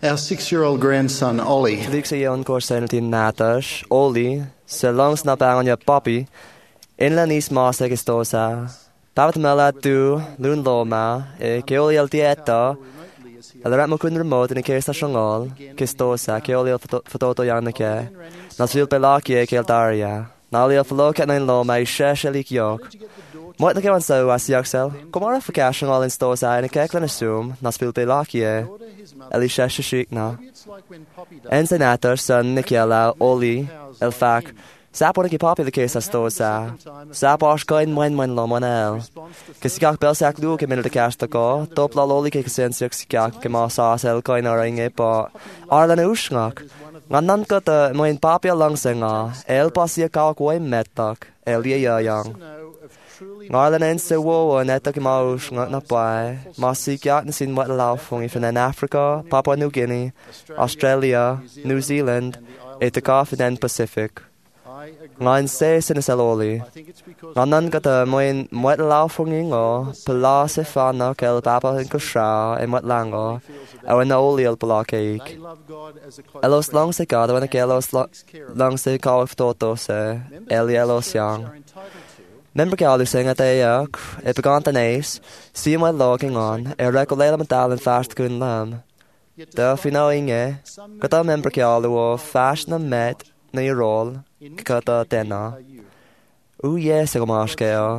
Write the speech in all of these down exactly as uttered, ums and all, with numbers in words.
Our six-year-old grandson, Ollie, Flieg sa iyon ko sa natin natas, Oli, sa langs na pangan niya Poppy, inlan is masa kistosa. Papat mala tu, lun loma, e keoli al tieta, alarat mo kun remote ni kesa shangol, kistosa, keoli al fototo yang na ke, nasil pelaki e keltaria, nali al falokat na loma i sheshelik yok. Moit na kewan sa was yaksel, kumara fakashang all in stosa ni kekla na sum, nasil pelaki e, eli shesheshik na. En senator son Nikiela, Oli, el fac, sapo na ki Poppy the case stosa. Sapo ash kain mwen mwen lo monel. Kesikak bel sak lu ke minute cash ta ko, top la loli ke sensiak sikak ke ma sa sel kain aringe pa. Arlan ushngak. Ngan nan ka ta mwen Poppy lang senga, el pasia ka ko metak, el ye yang. Ngarlan en se wo neta ke ma ushngak na pai. Ma sikak na sin wat lao fung ifan in Africa, Papua New Guinea, Australia, New Zealand, et the Confident Pacific. Ngan se sinasaloli. Nganan kata moin moit lao fungingo, pala se fana kel papa in kusha e moit lango, awen na oli el pala keik. Elos lang se kada wana ke elos lang se kawif toto se, eli elos yang. Member ke alu singa te yak, e paganta nes, si moit logging on, e recolela medal in fast kun lam. Da fino inge, kata member ke alu o fast na met, na i rol, kata tena. U yes, ag maskeo.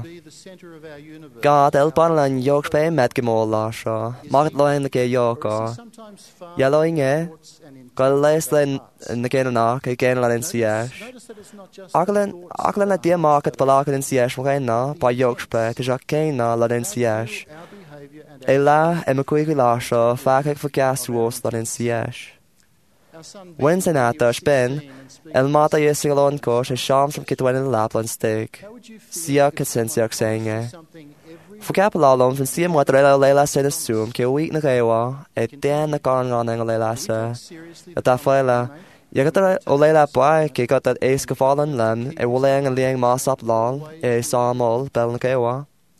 God, el panlan yok spe met gemol lasha. Magat loin na ke yoka. Yalo inge, gal les len na ke na, ke gen lan sias. Aklen, aklen na dia market palakat in sias mo kay na, pa yok spe, tijak kay na lan sias. Ela, e makuig lasha, fakak fakas ruos lan sias. When senata spen, el mata yesingalon ko se sham from kitwen in laplan steak. Sia kasensiak senge. Fukapalalom fin sia motrela lela se sum ke week na kaiwa, e ten na karan ngang lela se. Ata faila, yagata olela pai ke kata es kafalan lam, e woleng liang masap lal, e samol bel na kaiwa.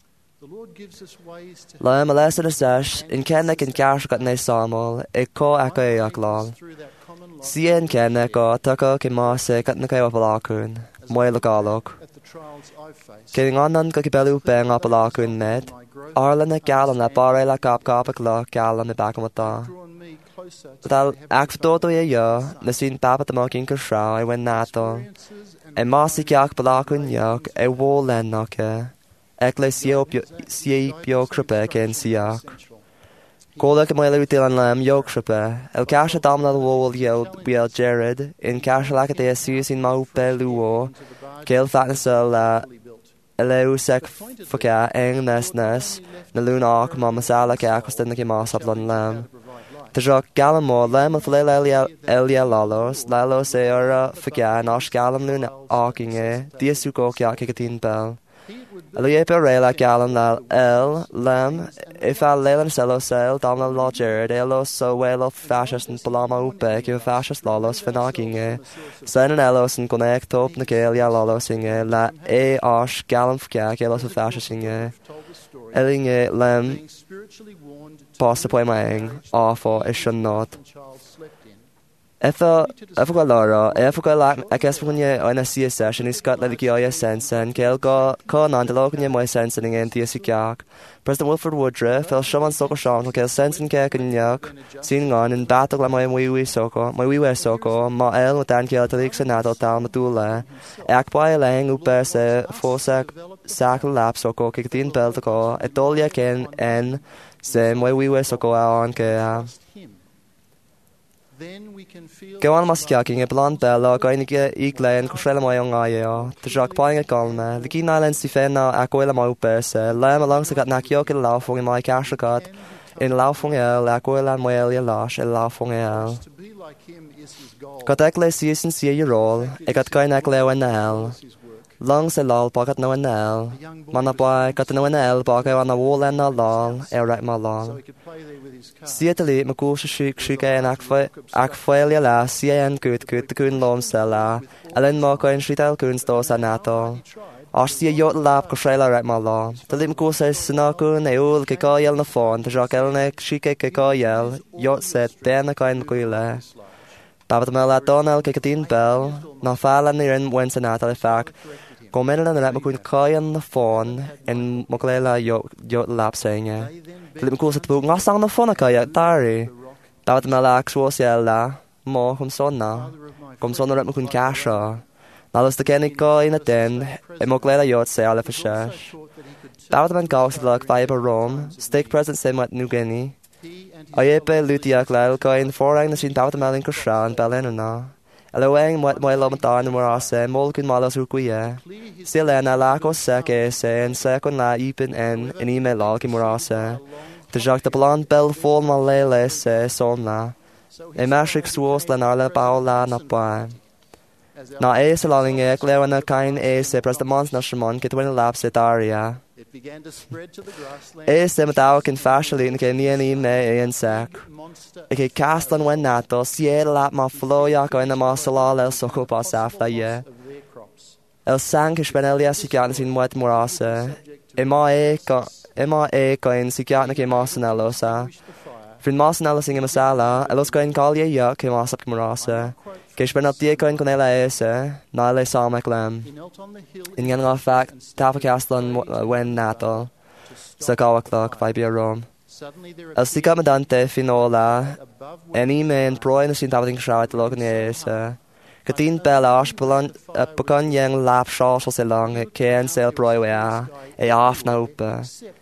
Lam alesa na sash, in kenek in kash kat ne samol, e ko aka yak lal. Sien kenne ko taka ke ma se kat na kaiwa palakun, moy lokalok. Ke nganan ka kibelu beng a palakun med, arla na galan na bare la kap kapak la galan na bakamata. Tal akftoto ye ya, na sin papa tamakin kasha e wen nato. E ma si kyak palakun yak e wo len na ke. Ekle siye pio kripe ken siyak. Kola ke moile utilan lam yok shpe. El kasha damla wol yel biel Jared in kasha lakate sus in maupe luo. Kel fatnasel la eleu sek faka eng nes nes na luna ak ma masala ke akosten ke masaplan lam. Tajak galamo lam of lelia elia lalos lalos era faka nash galam luna akinge diasuko kya kikatin bel. Elia perela galan la el lam if I lelan selo sel damla la Jared elos so well of fascist and palama upe ke fascist lalos fenaginge sen elos and connect top na kelia lalos inge la e ash galan fka elos of fascist inge elinge lam pasta poi maeng awful it should not. Efo, efo ko Laura, efo ko lak, akes po niya o na siya session is got like oya sensen, kel ko ko nandalo ko niya mo sensen ng entiya si kyak. President Wilford Woodruff, el shaman soko shaman, kel sensen kaya kanyak, sin ngon in battle la mo mwiwi soko, mo wiwi soko, ma el mutan kel talik sa nato tal matula. Ek pa elang upe se fosak sakal lap soko, kikatin bel ko, etolya ken en se mo wiwi soko aon kaya. Gawan maskiaking e blant bella gainige iglein kushrela mai ang ayo to jak paing at galme the keen islands si fena akoela mai upes lam along sa gat nakyok in laufung in mai kashakat in laufung el akoela mai el lash el laufung el gat ekle si sin si your role e gat kain ekle en el long se lal pagat no en el manapa gat no en el paga wana wol en lal e right ma lal Sietali makusha shik shika en akfa akfaelia la cn good good kun lom sela elen mo ko en shital kun sto sa nato As si yot lap ko shayla rat ma la. Talim ko sa sinakun e ul ke kayel na fon. Tajak elne shike ke kayel. Yot set ben na kain kuile. Babat me la donel ke katin bel. Na fala ni rin wen sanata le fak. Komen na rat makun kayan na fon. En moklela yot yot lap senga. Talim ko sa tbuk ngasang na fon na kaya tari. Babat me la aksuo siya la. Mo kum sonna. Kum sonna rat makun kasha. Nalos de kennig go in a den, e mo gleda yot se ala fashash. Bawad man gaws lag vibe Rome, stake present sim at New Guinea. Ayepe lutiak lail go in forang na sin bawad malin kushra and belen na. Eloeng mwet mo ilo matan morase, mol kun malos urkuye. Sila na lako seke se en sekon la ipin en, in ime lal ki morase. De jak de blond bel vol malele se son la. E mashik suos la narla baula na pa. Na e se laling e gleo na kain e se pres de mons na shimon kit win lap se daria. E se mataw kin fashali in ke ni me e en sak. E ke cast on wen nato sie lap ma floya ko in ma salal el soko pa safla ye. El sang ispenelia sikan sin mwet morase. E ma e ko e ma e ko in sikan ke masanelo sa. Frin masanelo sing masala, elos ko in kalye ya ke masap morase. Geis ben op die koin kon ela ese, na ele samek lem. In gen nga fak, tapakastan wen natal, sa kawaklok, vai bia rom. El sika medante finola, en ime en proin sin tapating shawit log ni ese. Katin bela as pakan yang lap shawsel se lang, ken sel proi wea, e af na upe.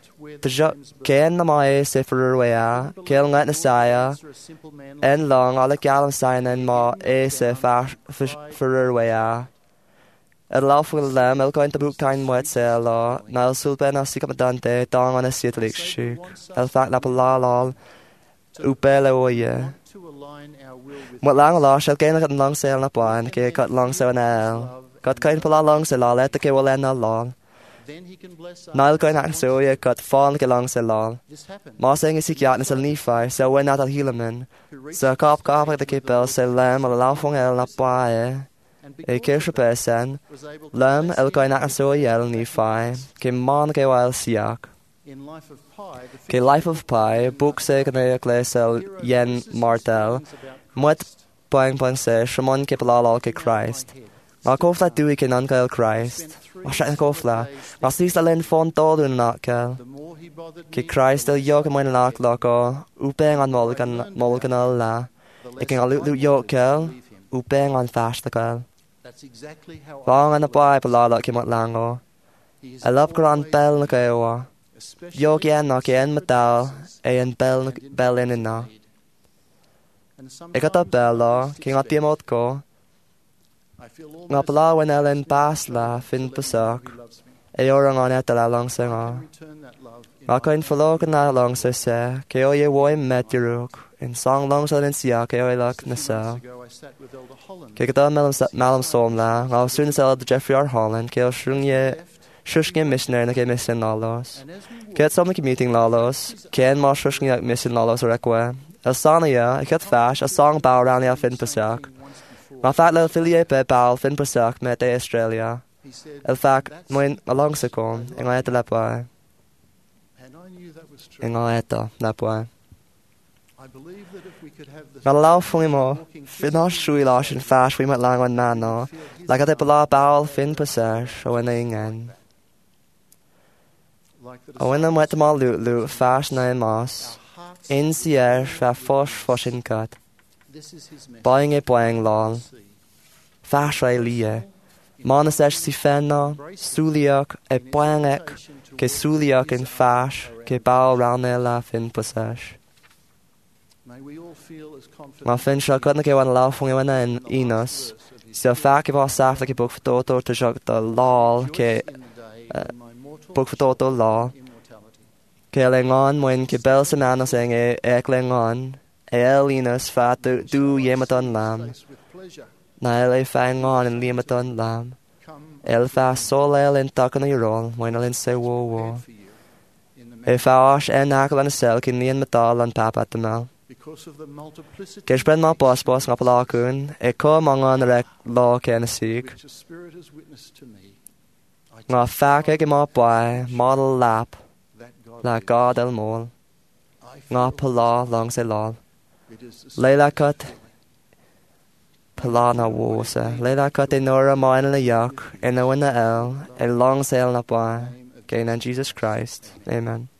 Ken na mai se furur wea, kel ngat na saya, en long alle galam sain en ma e se furur wea. Er lauf wil lem, el koin tabuk kain mwet se la, na el sulpen na sikap dante, dang an a sietlik shuk. El fak na pala lal, upele oye. Mwet lang la, shel ken kat lang se na pan, ke kat lang se na el. Kat kain pala lang se la, leta ke walen na lal. Nail koin ak so ye kat fall ke lang se lal. Ma sing is ikiat na sel nifai, so wen at al hilamen. So kap kap de kipel se lem al laufong el na pae. E kirsche pesen. Lem el koin ak so ye el nifai, ke man ke wael siak. Ke Life of Pi, book se kan e klesel yen martel. Mwet poing poing se, shimon ke palal ke Christ. Ma kofla dui ke nan el Christ. Ma shat kofla. Ma sis alen fon todo na kel. Ke Christ el yok moin nak loko. Upeng an molgan molgan la. Ik kan alu yok kel. Upeng an fast kel. Long an a bai palala ke mat lango. I love gran bel na kewa. Yok yen na ken metal. E en bel bel in na. Ik had dat bel la. King at die mot ko. Nga pala wen elen pas la fin pasak. E orang an et la lang se nga. Nga koin falok na lang se se. Ke o ye woy met yeruk. In song lang sa den siya ke o ye lak na sa. Ke gada malam som la. Nga sun sa de Jeffrey R. Holland. Ke o shung ye shushke missioner na ke mission lalos. Ke et som na meeting lalos. Ke en ma shushke na mission lalos rekwe. El sana ya. Ik het fash. A song bow around ya fin pasak. Ma fat lel filie pe bal fin pasak met de Australia. El fak moin along se kom. Inga eta lepa. Inga eta lepa. Ma lau fungi mo. Fin os shui la sin fash we met lang on nano. Like a de bala bal fin pasak. O en ingen. O en am wet mal lu lu fash na en mas. In sier fa fosh foshin cut. Buying a boying lol. Fash rai lie. Manas esh si fenna, suliak e boyangek, ke suliak in fash, ke bao rane la fin posesh. Ma fin shal kudna ke wan laufung e wana in inos, si a fak e ba safla ke buk fatoto te shak da lol ke buk fatoto lol. Ke lengon moin ke bel sananas eng e ek lengon, e el inos fat du yematon lam. Na el e fangon in limaton lam. El fa sol el in takan i rol, moin el in se wo wo. E fa ash en akal an sel kin nian metal an papa temel. Ke spren ma bos bos ngap la kun, e ko mangan rek la ken sig. ngā whāke ki mā pai, model lap, la God el mol, ngā pala long se lal. Leila kat pala na wosa, leila kat e nora main la yak, e na wina el, e long se el na pai, gain in Jesus Christ. Amen.